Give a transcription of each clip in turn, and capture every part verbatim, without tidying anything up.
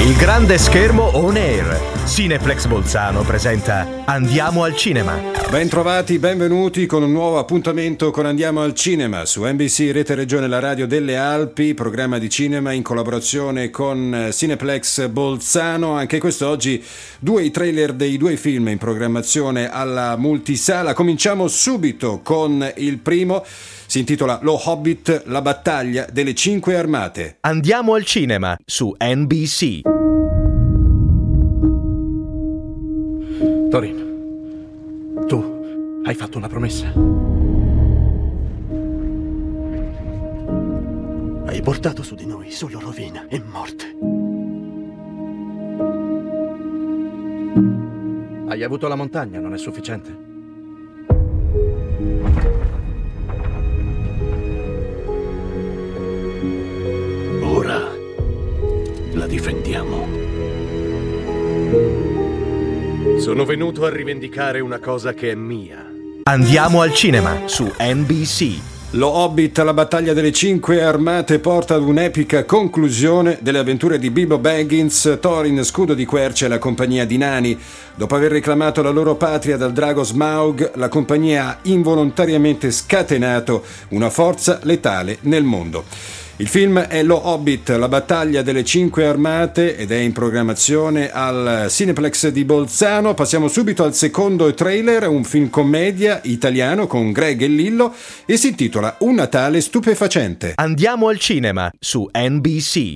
Il grande schermo on air. Cineplex Bolzano presenta Andiamo al cinema. Ben trovati, benvenuti con un nuovo appuntamento con Andiamo al cinema su N B C Rete Regione, la radio delle Alpi, programma di cinema in collaborazione con Cineplex Bolzano. Anche quest'oggi due i trailer dei due film in programmazione alla multisala. Cominciamo subito con il primo. Si intitola Lo Hobbit, la battaglia delle cinque armate. Andiamo al cinema su N B C. Thorin, tu hai fatto una promessa. Hai portato su di noi solo rovina e morte. Hai avuto la montagna, non è sufficiente? Ora la difendiamo. Sono venuto a rivendicare una cosa che è mia. Andiamo al cinema su N B C. Lo Hobbit, la battaglia delle cinque armate, porta ad un'epica conclusione delle avventure di Bilbo Baggins, Thorin, scudo di quercia e la compagnia di nani. Dopo aver reclamato la loro patria dal drago Smaug, la compagnia ha involontariamente scatenato una forza letale nel mondo. Il film è Lo Hobbit, la battaglia delle cinque armate ed è in programmazione al Cineplex di Bolzano. Passiamo subito al secondo trailer, un film commedia italiano con Greg e Lillo e si intitola Un Natale stupefacente. Andiamo al cinema su N B C.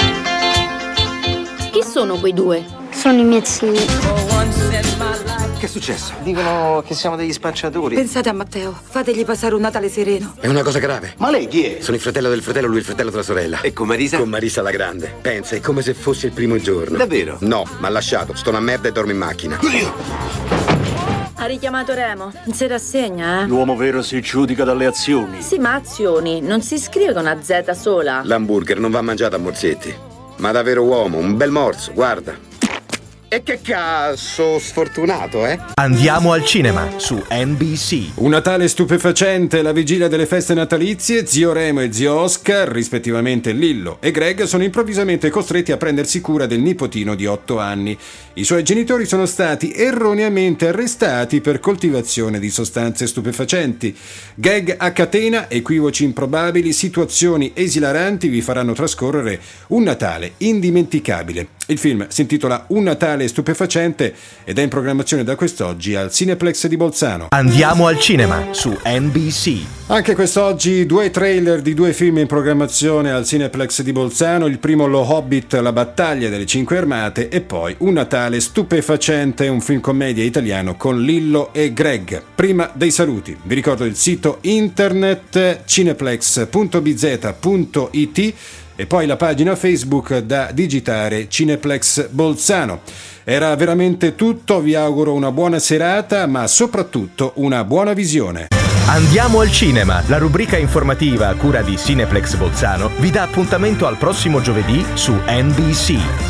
Chi sono quei due? Sono i miei zii. Che è successo? Dicono che siamo degli spacciatori. Pensate a Matteo, fategli passare un Natale sereno. È una cosa grave. Ma lei chi è? Sono il fratello del fratello, lui il fratello della sorella. E con Marisa? Con Marisa la grande. Pensa, è come se fosse il primo giorno. Davvero? No, m'ha lasciato. Sto una merda e dormo in macchina. Ha richiamato Remo. Non si rassegna, eh? L'uomo vero si giudica dalle azioni. Sì, ma azioni. Non si scrive con una Z sola. L'hamburger non va mangiato a morsetti. Ma davvero uomo, un bel morso, guarda. E che cazzo sfortunato, eh? Andiamo al cinema su N B C. Un Natale stupefacente, la vigilia delle feste natalizie, zio Remo e zio Oscar, rispettivamente Lillo e Greg, sono improvvisamente costretti a prendersi cura del nipotino di otto anni. I suoi genitori sono stati erroneamente arrestati per coltivazione di sostanze stupefacenti. Gag a catena, equivoci improbabili, situazioni esilaranti vi faranno trascorrere un Natale indimenticabile. Il film si intitola Un Natale stupefacente ed è in programmazione da quest'oggi al Cineplex di Bolzano. Andiamo al cinema su N B C. Anche quest'oggi due trailer di due film in programmazione al Cineplex di Bolzano. Il primo Lo Hobbit, la battaglia delle cinque armate e poi Un Natale stupefacente, un film commedia italiano con Lillo e Greg. Prima dei saluti, vi ricordo il sito internet cineplex punto b z punto i t e poi la pagina Facebook da digitare Cineplex Bolzano. Era veramente tutto, vi auguro una buona serata, ma soprattutto una buona visione. Andiamo al cinema, la rubrica informativa a cura di Cineplex Bolzano vi dà appuntamento al prossimo giovedì su N B C.